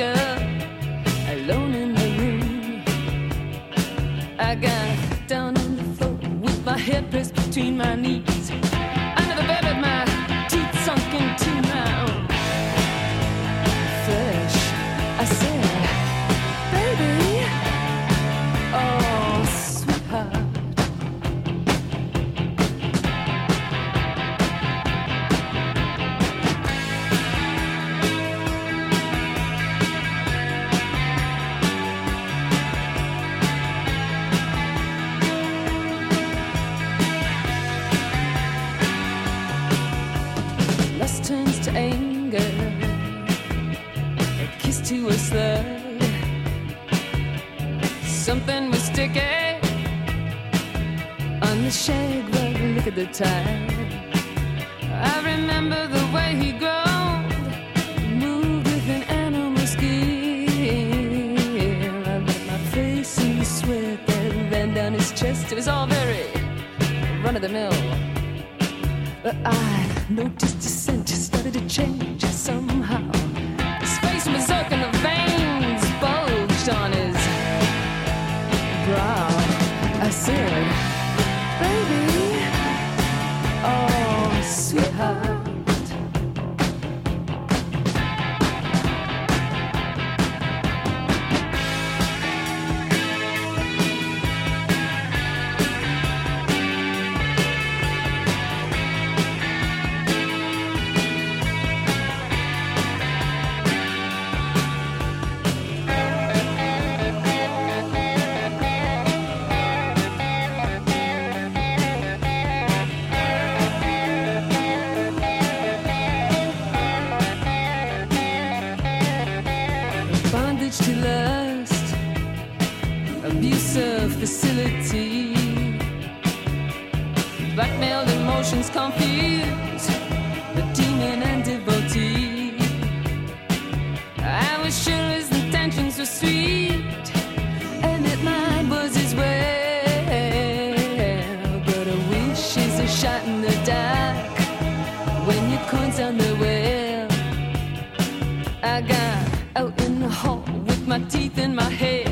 up alone in the room. I got down on the floor with my head pressed between my knees. Under the bed with my teeth sunk into my own flesh. I said, baby, oh, sweetheart. Lust turns to anger, a kiss to a slur. Something was sticky on the shag rug. Look at the time. I remember the way he groaned, moved with an animal skill. I rubbed my face in the sweat that ran down his chest. It was all very run of the mill. But I noticed his scent started to change somehow. His face was dark and the veins bulged on his brow. I said, baby, oh, sweetheart. Bondage to lust, abusive facility, blackmailed emotions confused, the demon and devotee. I was sure his intentions were sweet, and that mine was as well. But a wish is a shot in the dark when your coins on the well. I got out in the hall with my teeth in my head.